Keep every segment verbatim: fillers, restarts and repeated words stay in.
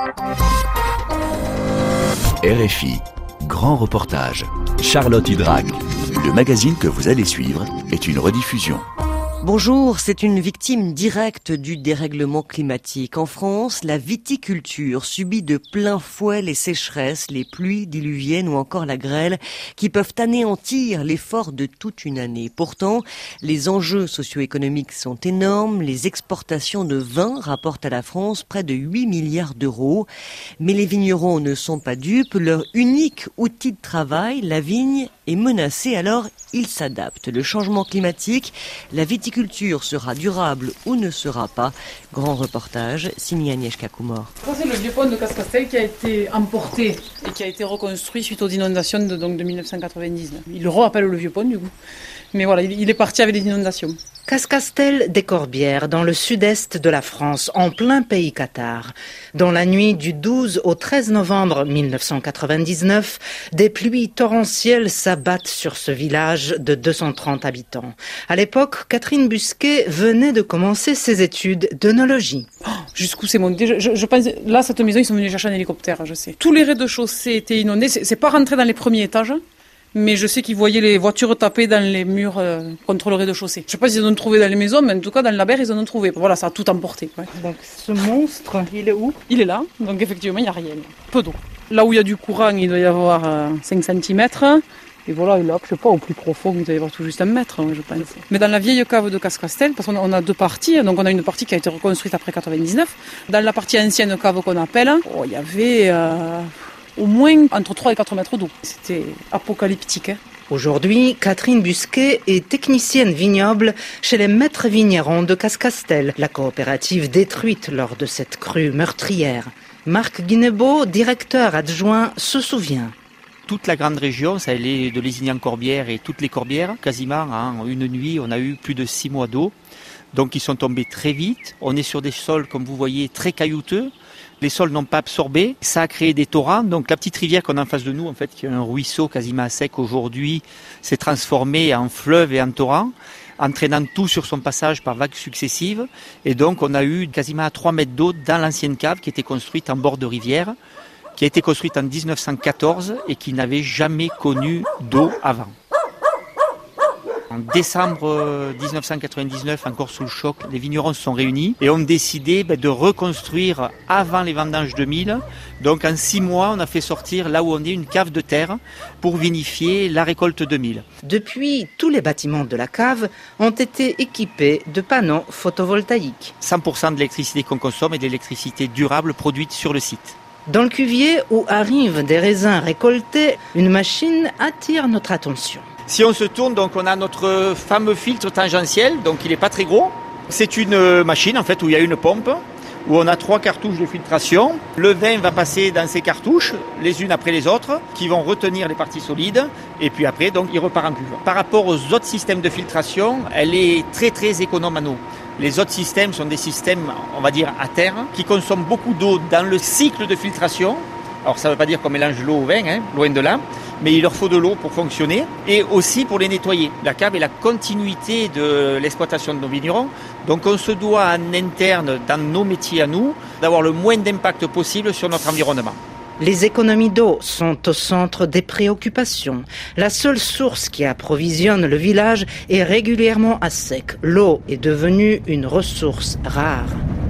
R F I, grand reportage. Charlotte Hydrac, le magazine que vous allez suivre est une rediffusion. Bonjour, c'est une victime directe du dérèglement climatique. En France, la viticulture subit de plein fouet les sécheresses, les pluies diluviennes ou encore la grêle qui peuvent anéantir l'effort de toute une année. Pourtant, les enjeux socio-économiques sont énormes. Les exportations de vin rapportent à la France près de huit milliards d'euros. Mais les vignerons ne sont pas dupes. Leur unique outil de travail, la vigne, est menacé, alors ils s'adaptent. Le changement climatique, la viticulture sera durable ou ne sera pas. Grand reportage, signé Agnieszka Kumor. Ça, c'est le vieux pont de Cascastel qui a été emporté et qui a été reconstruit suite aux inondations de, donc, de dix-neuf cent quatre-vingt-dix-neuf. Il le rappelle le vieux pont du coup. Mais voilà, il, il est parti avec les inondations. Cascastel des Corbières, dans le sud-est de la France, en plein pays cathare. Dans la nuit du douze au treize novembre mille neuf cent quatre-vingt-dix-neuf, des pluies torrentielles s'abattent sur ce village de deux cent trente habitants. À l'époque, Catherine Busquet venait de commencer ses études d'œnologie. Oh, jusqu'où c'est monté je, je, je pense, là, cette maison, ils sont venus chercher un hélicoptère, je sais. Tous les rez-de-chaussée étaient inondés. C'est, c'est pas rentré dans les premiers étages. Mais je sais qu'ils voyaient les voitures taper dans les murs euh, contre le rez-de-chaussée. Je sais pas s'ils en ont trouvé dans les maisons, mais en tout cas, dans la berre, ils en ont trouvé. Voilà, ça a tout emporté. Ouais. Donc, ce monstre, il est où ? Il est là, donc effectivement, il n'y a rien. Peu d'eau. Là où il y a du courant, il doit y avoir euh, cinq centimètres. Et voilà, et là, je sais pas, au plus profond, il doit y avoir tout juste un mètre, je pense. Mais dans la vieille cave de Cascastel, parce qu'on a, on a deux parties, donc on a une partie qui a été reconstruite après quatre-vingt-dix-neuf. Dans la partie ancienne cave qu'on appelle, oh, il y avait euh, au moins entre trois et quatre mètres d'eau. C'était apocalyptique, hein. Aujourd'hui, Catherine Busquet est technicienne vignoble chez les maîtres vignerons de Cascastel, la coopérative détruite lors de cette crue meurtrière. Marc Guinebeau, directeur adjoint, se souvient. Toute la grande région, ça allait de Lézignan-Corbières et toutes les Corbières, quasiment en une nuit, on a eu plus de six mois d'eau. Donc ils sont tombés très vite. On est sur des sols, comme vous voyez, très caillouteux. Les sols n'ont pas absorbé. Ça a créé des torrents. Donc la petite rivière qu'on a en face de nous, en fait, qui est un ruisseau quasiment à sec aujourd'hui, s'est transformée en fleuve et en torrent, entraînant tout sur son passage par vagues successives. Et donc on a eu quasiment à trois mètres d'eau dans l'ancienne cave qui était construite en bord de rivière, qui a été construite en dix-neuf cent quatorze et qui n'avait jamais connu d'eau avant. En décembre dix-neuf cent quatre-vingt-dix-neuf, encore sous le choc, les vignerons se sont réunis et ont décidé de reconstruire avant les vendanges deux mille. Donc en six mois, on a fait sortir là où on est une cave de terre pour vinifier la récolte deux mille. Depuis, tous les bâtiments de la cave ont été équipés de panneaux photovoltaïques. cent pour cent de l'électricité qu'on consomme est de l'électricité durable produite sur le site. Dans le cuvier où arrivent des raisins récoltés, une machine attire notre attention. Si on se tourne, donc on a notre fameux filtre tangentiel, donc il n'est pas très gros. C'est une machine en fait où il y a une pompe, où on a trois cartouches de filtration. Le vin va passer dans ces cartouches, les unes après les autres, qui vont retenir les parties solides, et puis après, donc, il repart en cuve. Par rapport aux autres systèmes de filtration, elle est très très économe en eau. Les autres systèmes sont des systèmes, on va dire, à terre, qui consomment beaucoup d'eau dans le cycle de filtration. Alors ça ne veut pas dire qu'on mélange l'eau au vin, hein, loin de là, mais il leur faut de l'eau pour fonctionner et aussi pour les nettoyer. La cave est la continuité de l'exploitation de nos vignerons, donc on se doit en interne, dans nos métiers à nous, d'avoir le moins d'impact possible sur notre environnement. Les économies d'eau sont au centre des préoccupations. La seule source qui approvisionne le village est régulièrement à sec. L'eau est devenue une ressource rare.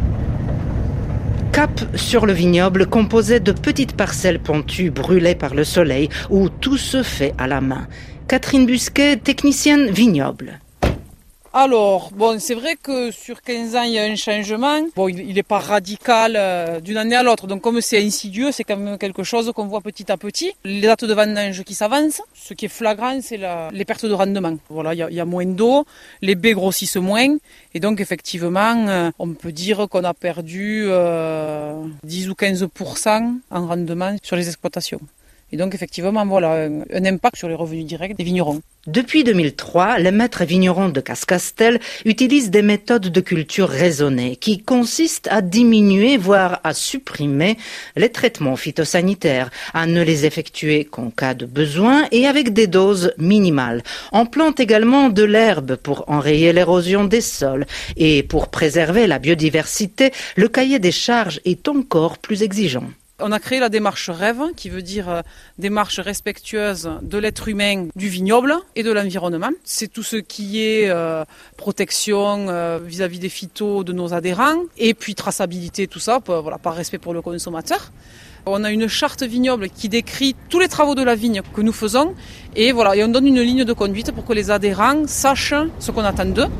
Cap sur le vignoble composé de petites parcelles pentues brûlées par le soleil où tout se fait à la main. Catherine Busquet, technicienne vignoble. Alors, bon, c'est vrai que sur quinze ans, il y a un changement. Bon, il n'est pas radical euh, d'une année à l'autre. Donc, comme c'est insidieux, c'est quand même quelque chose qu'on voit petit à petit. Les dates de vendange qui s'avancent. Ce qui est flagrant, c'est la, les pertes de rendement. Voilà, il y a, il y a moins d'eau, les baies grossissent moins. Et donc, effectivement, euh, on peut dire qu'on a perdu euh, dix ou quinze pour cent en rendement sur les exploitations. Et donc effectivement, voilà, un, un impact sur les revenus directs des vignerons. Depuis deux mille trois, les maîtres vignerons de Cascastel utilisent des méthodes de culture raisonnées qui consistent à diminuer, voire à supprimer les traitements phytosanitaires, à ne les effectuer qu'en cas de besoin et avec des doses minimales. On plante également de l'herbe pour enrayer l'érosion des sols et pour préserver la biodiversité, le cahier des charges est encore plus exigeant. On a créé la démarche REV, qui veut dire euh, démarche respectueuse de l'être humain, du vignoble et de l'environnement. C'est tout ce qui est euh, protection euh, vis-à-vis des phytos de nos adhérents, et puis traçabilité, tout ça, pour, voilà, par respect pour le consommateur. On a une charte vignoble qui décrit tous les travaux de la vigne que nous faisons, et voilà, et on donne une ligne de conduite pour que les adhérents sachent ce qu'on attend d'eux.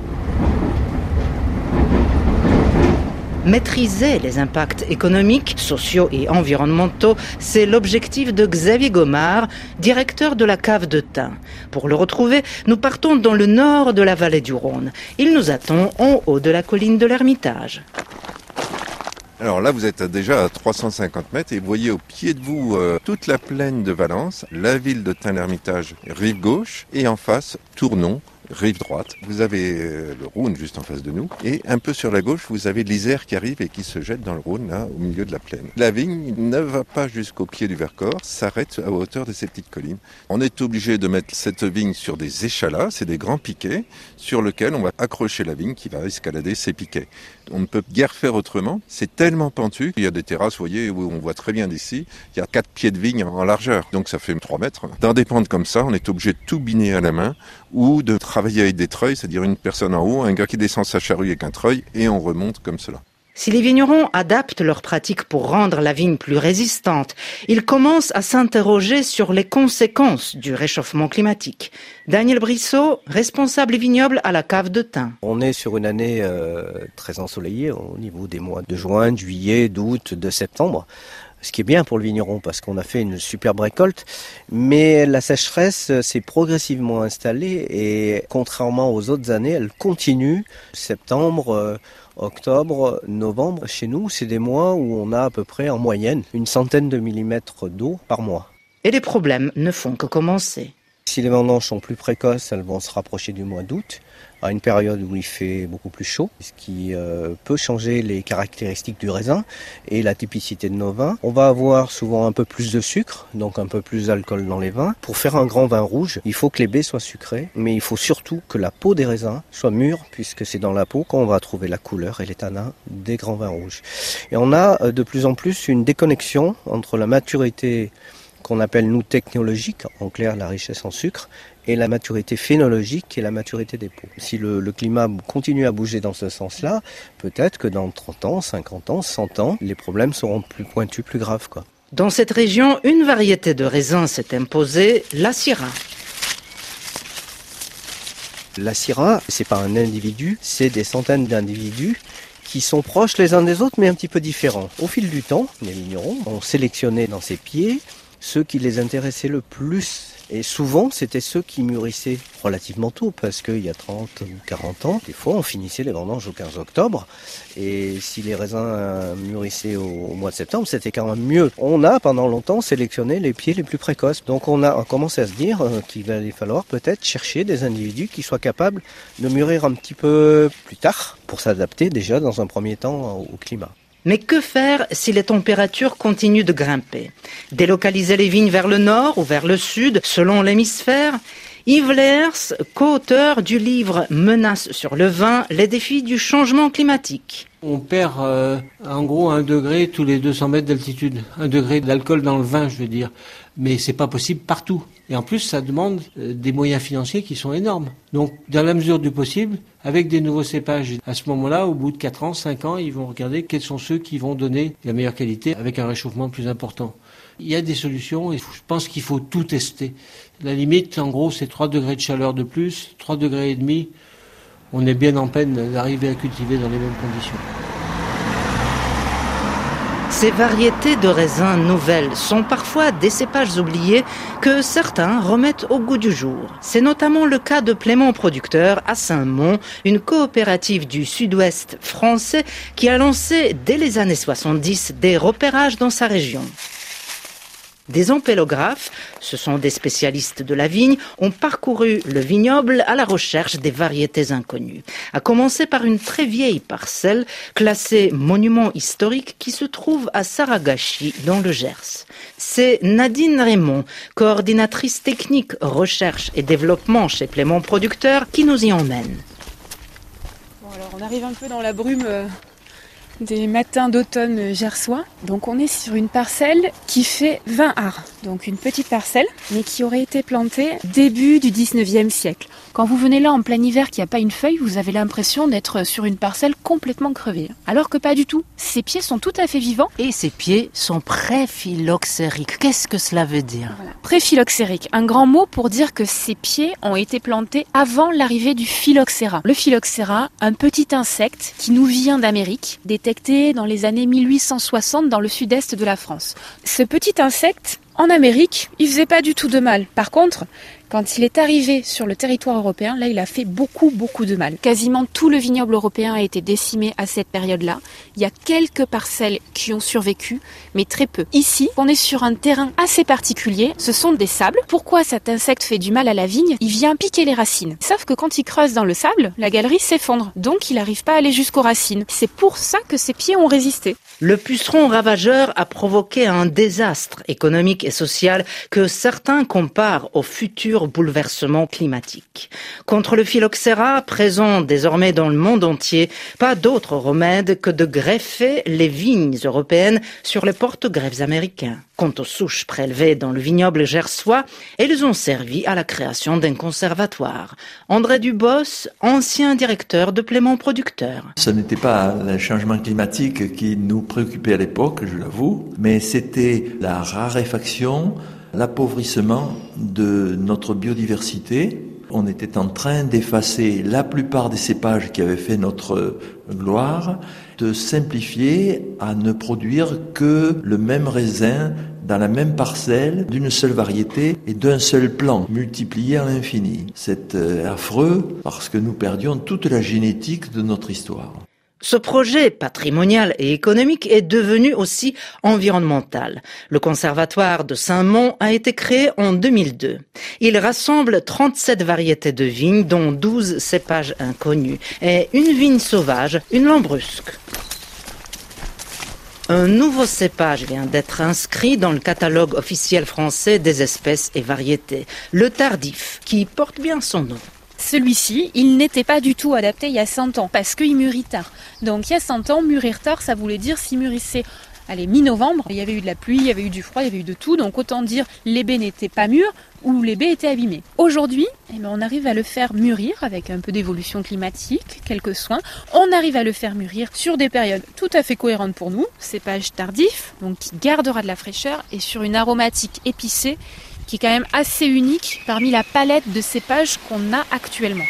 Maîtriser les impacts économiques, sociaux et environnementaux, c'est l'objectif de Xavier Gomard, directeur de la cave de Thym. Pour le retrouver, nous partons dans le nord de la vallée du Rhône. Il nous attend en haut de la colline de l'Ermitage. Alors là, vous êtes déjà à trois cent cinquante mètres et vous voyez au pied de vous euh, toute la plaine de Valence, la ville de Thym-l'Hermitage, rive gauche, et en face, Tournon, rive droite. Vous avez euh, le Rhône juste en face de nous, et un peu sur la gauche, vous avez l'Isère qui arrive et qui se jette dans le Rhône, là, au milieu de la plaine. La vigne ne va pas jusqu'au pied du Vercors, s'arrête à hauteur de ces petites collines. On est obligé de mettre cette vigne sur des échalas, c'est des grands piquets, sur lesquels on va accrocher la vigne qui va escalader ces piquets. On ne peut guère faire autrement, c'est tellement pentu qu'il y a des terrasses, vous voyez, où on voit très bien d'ici, il y a quatre pieds de vigne en largeur, donc ça fait trois mètres. Dans des pentes comme ça, on est obligé de tout biner à la main, ou de travailler avec des treuils, c'est-à-dire une personne en haut, un gars qui descend sa charrue avec un treuil, et on remonte comme cela. Si les vignerons adaptent leurs pratiques pour rendre la vigne plus résistante, ils commencent à s'interroger sur les conséquences du réchauffement climatique. Daniel Brissot, responsable vignoble à la cave de Thym. On est sur une année euh, très ensoleillée au niveau des mois de juin, de juillet, d'août, de septembre. Ce qui est bien pour le vigneron parce qu'on a fait une superbe récolte, mais la sécheresse s'est progressivement installée et contrairement aux autres années, elle continue. Septembre, euh, octobre, novembre, chez nous, c'est des mois où on a à peu près en moyenne une centaine de millimètres d'eau par mois. Et les problèmes ne font que commencer. Si les vendanges sont plus précoces, elles vont se rapprocher du mois d'août, à une période où il fait beaucoup plus chaud, ce qui euh, peut changer les caractéristiques du raisin et la typicité de nos vins. On va avoir souvent un peu plus de sucre, donc un peu plus d'alcool dans les vins. Pour faire un grand vin rouge, il faut que les baies soient sucrées, mais il faut surtout que la peau des raisins soit mûre, puisque c'est dans la peau qu'on va trouver la couleur et les tanins des grands vins rouges. Et on a de plus en plus une déconnexion entre la maturité qu'on appelle nous technologique, en clair la richesse en sucre, et la maturité phénologique qui est la maturité des peaux. Si le, le climat continue à bouger dans ce sens-là, peut-être que dans trente ans, cinquante ans, cent ans, les problèmes seront plus pointus, plus graves, quoi. Dans cette région, une variété de raisin s'est imposée, la Syrah. La Syrah, c'est pas un individu, c'est des centaines d'individus qui sont proches les uns des autres, mais un petit peu différents. Au fil du temps, les vignerons ont sélectionné dans ces pieds ceux qui les intéressaient le plus. Et souvent, c'était ceux qui mûrissaient relativement tôt, parce qu'il y a trente ou quarante ans, des fois, on finissait les vendanges au quinze octobre. Et si les raisins mûrissaient au, au mois de septembre, c'était quand même mieux. On a, pendant longtemps, sélectionné les pieds les plus précoces. Donc, on a commencé à se dire qu'il allait falloir peut-être chercher des individus qui soient capables de mûrir un petit peu plus tard, pour s'adapter déjà, dans un premier temps, au climat. Mais que faire si les températures continuent de grimper? Délocaliser les vignes vers le nord ou vers le sud, selon l'hémisphère? Yves Leers, co-auteur du livre Menaces sur le vin, les défis du changement climatique. On perd euh, en gros un degré tous les deux cents mètres d'altitude, un degré d'alcool dans le vin, je veux dire. Mais c'est pas possible partout. Et en plus, ça demande euh, des moyens financiers qui sont énormes. Donc, dans la mesure du possible, avec des nouveaux cépages, à ce moment-là, au bout de quatre ans, cinq ans, ils vont regarder quels sont ceux qui vont donner la meilleure qualité avec un réchauffement plus important. Il y a des solutions et je pense qu'il faut tout tester. La limite, en gros, c'est trois degrés de chaleur de plus, trois degrés et demi. On est bien en peine d'arriver à cultiver dans les mêmes conditions. Ces variétés de raisins nouvelles sont parfois des cépages oubliés que certains remettent au goût du jour. C'est notamment le cas de Plément Producteur à Saint-Mond, une coopérative du sud-ouest français qui a lancé dès les années soixante-dix des repérages dans sa région. Des ampélographes, ce sont des spécialistes de la vigne, ont parcouru le vignoble à la recherche des variétés inconnues. À commencer par une très vieille parcelle classée monument historique qui se trouve à Saragachi dans le Gers. C'est Nadine Raymond, coordinatrice technique recherche et développement chez Plémont Producteurs, qui nous y emmène. Bon, alors on arrive un peu dans la brume euh, des matins d'automne gersois. Donc on est sur une parcelle qui fait vingt ares. Donc une petite parcelle, mais qui aurait été plantée début du dix-neuvième siècle. Quand vous venez là en plein hiver qu'il n'y a pas une feuille, vous avez l'impression d'être sur une parcelle complètement crevée. Alors que pas du tout. Ces pieds sont tout à fait vivants. Et ces pieds sont préphyloxériques. Qu'est-ce que cela veut dire ? Voilà. Préphyloxérique, un grand mot pour dire que ces pieds ont été plantés avant l'arrivée du phylloxéra. Le phylloxéra, un petit insecte qui nous vient d'Amérique, détecté dans les années mille huit cent soixante dans le sud-est de la France. Ce petit insecte, en Amérique, il faisait pas du tout de mal. Par contre, quand il est arrivé sur le territoire européen, là, il a fait beaucoup, beaucoup de mal. Quasiment tout le vignoble européen a été décimé à cette période-là. Il y a quelques parcelles qui ont survécu, mais très peu. Ici, on est sur un terrain assez particulier. Ce sont des sables. Pourquoi cet insecte fait du mal à la vigne ? Il vient piquer les racines. Sauf que quand il creuse dans le sable, la galerie s'effondre. Donc, il n'arrive pas à aller jusqu'aux racines. C'est pour ça que ses pieds ont résisté. Le puceron ravageur a provoqué un désastre économique et social que certains comparent au futur bouleversement climatique. Contre le phylloxéra, présent désormais dans le monde entier, pas d'autre remède que de greffer les vignes européennes sur les porte-greffes américains. Quant aux souches prélevées dans le vignoble gersois, elles ont servi à la création d'un conservatoire. André Dubos, ancien directeur de Plémont Producteurs. Ce n'était pas le changement climatique qui nous préoccupait à l'époque, je l'avoue, mais c'était la raréfaction, l'appauvrissement de notre biodiversité. On était en train d'effacer la plupart des cépages qui avaient fait notre gloire, de simplifier à ne produire que le même raisin dans la même parcelle, d'une seule variété et d'un seul plant, multiplié à l'infini. C'est affreux parce que nous perdions toute la génétique de notre histoire. Ce projet patrimonial et économique est devenu aussi environnemental. Le conservatoire de Saint-Mond a été créé en deux mille deux. Il rassemble trente-sept variétés de vignes, dont douze cépages inconnus, et une vigne sauvage, une lambrusque. Un nouveau cépage vient d'être inscrit dans le catalogue officiel français des espèces et variétés, le tardif, qui porte bien son nom. Celui-ci, il n'était pas du tout adapté il y a cent ans, parce qu'il mûrit tard. Donc il y a cent ans, mûrir tard, ça voulait dire s'il mûrissait, allez, mi-novembre, il y avait eu de la pluie, il y avait eu du froid, il y avait eu de tout, donc autant dire les baies n'étaient pas mûres ou les baies étaient abîmées. Aujourd'hui, eh bien, on arrive à le faire mûrir avec un peu d'évolution climatique, quelques soins. On arrive à le faire mûrir sur des périodes tout à fait cohérentes pour nous, cépage tardif, donc qui gardera de la fraîcheur, et sur une aromatique épicée qui est quand même assez unique parmi la palette de cépages qu'on a actuellement.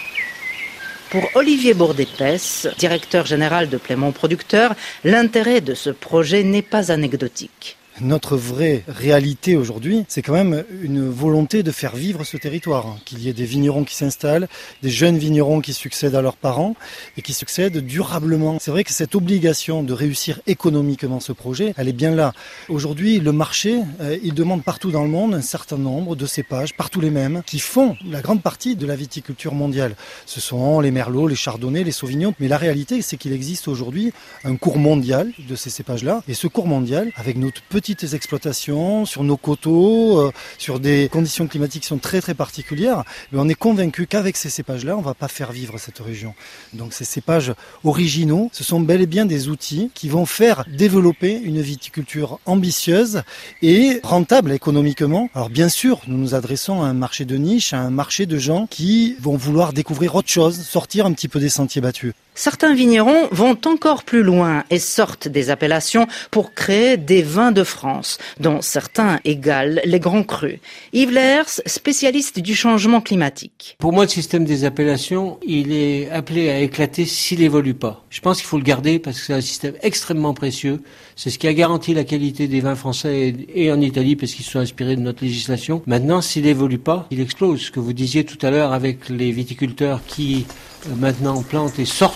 Pour Olivier Bourdépès, directeur général de Plémont Producteurs, l'intérêt de ce projet n'est pas anecdotique. Notre vraie réalité aujourd'hui, c'est quand même une volonté de faire vivre ce territoire. Qu'il y ait des vignerons qui s'installent, des jeunes vignerons qui succèdent à leurs parents et qui succèdent durablement. C'est vrai que cette obligation de réussir économiquement ce projet, elle est bien là. Aujourd'hui, le marché, euh, il demande partout dans le monde un certain nombre de cépages, partout les mêmes, qui font la grande partie de la viticulture mondiale. Ce sont les merlots, les chardonnays, les sauvignons. Mais la réalité, c'est qu'il existe aujourd'hui un cours mondial de ces cépages-là. Et ce cours mondial, avec notre petit petites exploitations, sur nos coteaux, euh, sur des conditions climatiques qui sont très très particulières, mais on est convaincu qu'avec ces cépages-là, on ne va pas faire vivre cette région. Donc ces cépages originaux, ce sont bel et bien des outils qui vont faire développer une viticulture ambitieuse et rentable économiquement. Alors bien sûr, nous nous adressons à un marché de niche, à un marché de gens qui vont vouloir découvrir autre chose, sortir un petit peu des sentiers battus. Certains vignerons vont encore plus loin et sortent des appellations pour créer des vins de France, dont certains égalent les grands crus. Yves Lers, spécialiste du changement climatique. Pour moi, le système des appellations, il est appelé à éclater s'il n'évolue pas. Je pense qu'il faut le garder parce que c'est un système extrêmement précieux. C'est ce qui a garanti la qualité des vins français et en Italie parce qu'ils sont inspirés de notre législation. Maintenant, s'il n'évolue pas, il explose. Ce que vous disiez tout à l'heure avec les viticulteurs qui euh, maintenant plantent et sortent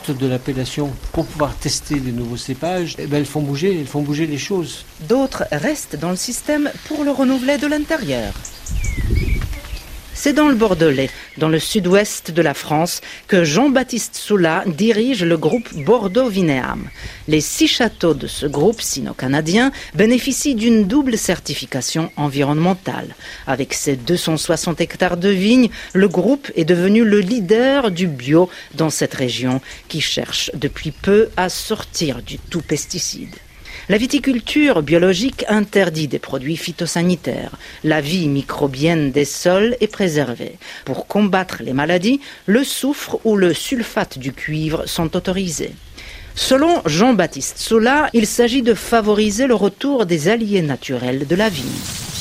sortent de l'appellation pour pouvoir tester des nouveaux cépages, eh ben, elles font bouger, elles font bouger les choses. D'autres restent dans le système pour le renouveler de l'intérieur. C'est dans le Bordelais, dans le sud-ouest de la France, que Jean-Baptiste Soula dirige le groupe Bordeaux-Vineam. Les six châteaux de ce groupe sino-canadien bénéficient d'une double certification environnementale. Avec ses deux cent soixante hectares de vignes, le groupe est devenu le leader du bio dans cette région qui cherche depuis peu à sortir du tout pesticide. La viticulture biologique interdit des produits phytosanitaires. La vie microbienne des sols est préservée. Pour combattre les maladies, le soufre ou le sulfate du cuivre sont autorisés. Selon Jean-Baptiste Soula, il s'agit de favoriser le retour des alliés naturels de la vigne.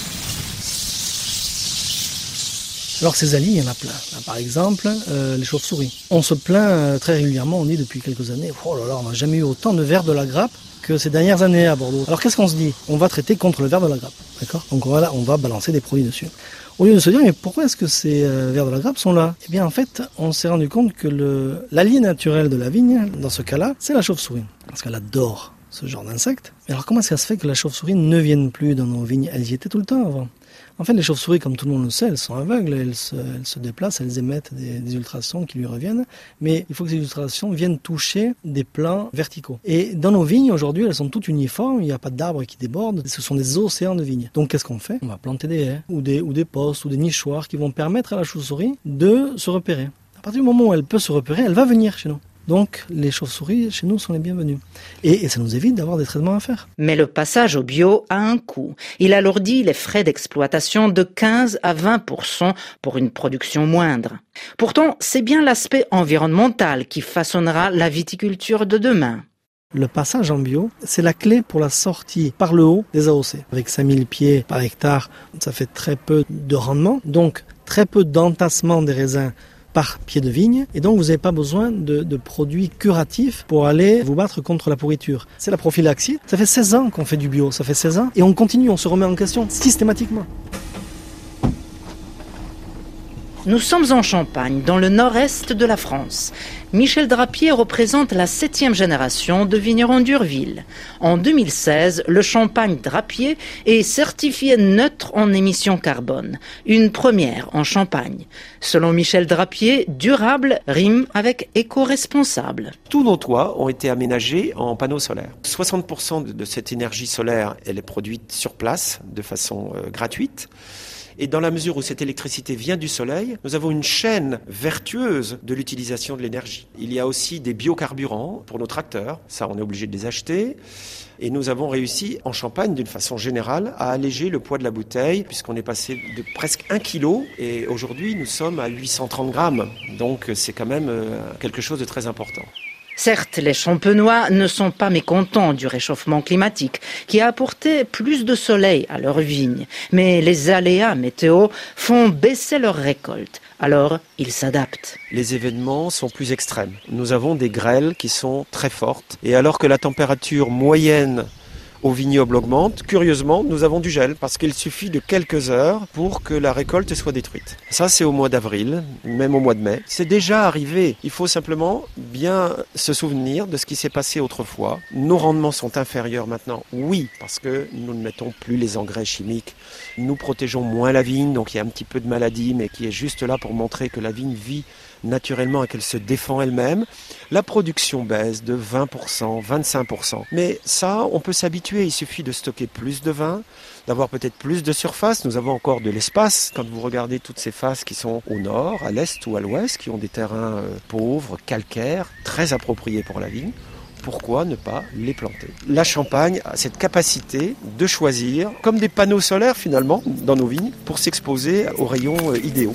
Alors ces alliés, il y en a plein. Par exemple, euh, les chauves-souris. On se plaint euh, très régulièrement, on dit depuis quelques années, oh là là, on n'a jamais eu autant de vers de la grappe que ces dernières années à Bordeaux. Alors qu'est-ce qu'on se dit? On va traiter contre le ver de la grappe, d'accord? Donc voilà, on va balancer des produits dessus. Au lieu de se dire, mais pourquoi est-ce que ces euh, vers de la grappe sont là? Eh bien en fait, on s'est rendu compte que le, l'allié naturel de la vigne, dans ce cas-là, c'est la chauve-souris. Parce qu'elle adore ce genre d'insectes. Mais alors comment ça se fait que la chauve-souris ne vienne plus dans nos vignes? Elles y étaient tout le temps avant. En fait, les chauves-souris, comme tout le monde le sait, elles sont aveugles, elles se, elles se déplacent, elles émettent des, des ultrasons qui lui reviennent, mais il faut que ces ultrasons viennent toucher des plans verticaux. Et dans nos vignes, aujourd'hui, elles sont toutes uniformes, il n'y a pas d'arbres qui débordent, ce sont des océans de vignes. Donc qu'est-ce qu'on fait? On va planter des haies, ou des, ou des postes, ou des nichoirs qui vont permettre à la chauve-souris de se repérer. À partir du moment où elle peut se repérer, elle va venir chez nous. Donc, les chauves-souris, chez nous, sont les bienvenus. Et, et ça nous évite d'avoir des traitements à faire. Mais le passage au bio a un coût. Il alourdit les frais d'exploitation de quinze à vingt pour cent pour une production moindre. Pourtant, c'est bien l'aspect environnemental qui façonnera la viticulture de demain. Le passage en bio, c'est la clé pour la sortie par le haut des A O C. Avec cinq mille pieds par hectare, ça fait très peu de rendement. Donc, très peu d'entassement des raisins par pied de vigne, et donc vous n'avez pas besoin de, de produits curatifs pour aller vous battre contre la pourriture. C'est la prophylaxie. Ça fait seize ans qu'on fait du bio, ça fait seize ans, et on continue, on se remet en question systématiquement. Nous sommes en Champagne, dans le nord-est de la France. Michel Drapier représente la septième génération de vignerons d'Urville. En deux mille seize, le champagne Drapier est certifié neutre en émissions carbone. Une première en Champagne. Selon Michel Drapier, durable rime avec éco-responsable. Tous nos toits ont été aménagés en panneaux solaires. soixante pour cent de cette énergie solaire, elle est produite sur place de façon euh, gratuite. Et dans la mesure où cette électricité vient du soleil, nous avons une chaîne vertueuse de l'utilisation de l'énergie. Il y a aussi des biocarburants pour nos tracteurs, ça on est obligé de les acheter. Et nous avons réussi en Champagne, d'une façon générale, à alléger le poids de la bouteille, puisqu'on est passé de presque un kilo, et aujourd'hui nous sommes à huit cent trente grammes. Donc c'est quand même quelque chose de très important. Certes, les Champenois ne sont pas mécontents du réchauffement climatique qui a apporté plus de soleil à leurs vignes. Mais les aléas météo font baisser leurs récoltes. Alors, ils s'adaptent. Les événements sont plus extrêmes. Nous avons des grêles qui sont très fortes. Et alors que la température moyenne au vignoble augmente, curieusement, nous avons du gel parce qu'il suffit de quelques heures pour que la récolte soit détruite. Ça, c'est au mois d'avril, même au mois de mai. C'est déjà arrivé. Il faut simplement bien se souvenir de ce qui s'est passé autrefois. Nos rendements sont inférieurs maintenant, oui, parce que nous ne mettons plus les engrais chimiques. Nous protégeons moins la vigne, donc il y a un petit peu de maladie, mais qui est juste là pour montrer que la vigne vit naturellement et qu'elle se défend elle-même. La production baisse de vingt pour cent, vingt-cinq pour cent. Mais ça, on peut s'habituer. Il suffit de stocker plus de vin, d'avoir peut-être plus de surface. Nous avons encore de l'espace. Quand vous regardez toutes ces faces qui sont au nord, à l'est ou à l'ouest, qui ont des terrains euh, pauvres, calcaires, très appropriés pour la vigne, pourquoi ne pas les planter? La Champagne a cette capacité de choisir, comme des panneaux solaires finalement, dans nos vignes, pour s'exposer aux rayons euh, idéaux.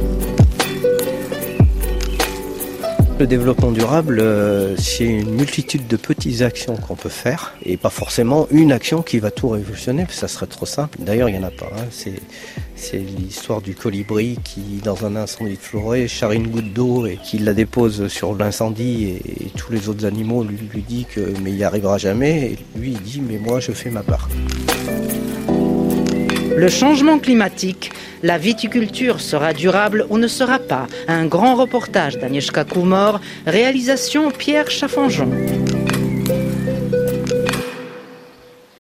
Le développement durable, euh, c'est une multitude de petites actions qu'on peut faire et pas forcément une action qui va tout révolutionner, parce que ça serait trop simple. D'ailleurs, il n'y en a pas. Hein. C'est, c'est l'histoire du colibri qui, dans un incendie de forêt, charrie une goutte d'eau et qui la dépose sur l'incendie et, et tous les autres animaux lui, lui disent que mais il n'y arrivera jamais. Et lui, il dit mais moi, je fais ma part. Le changement climatique, la viticulture sera durable ou ne sera pas? Un grand reportage d'Agnieszka Kumor, réalisation Pierre Chaffanjon.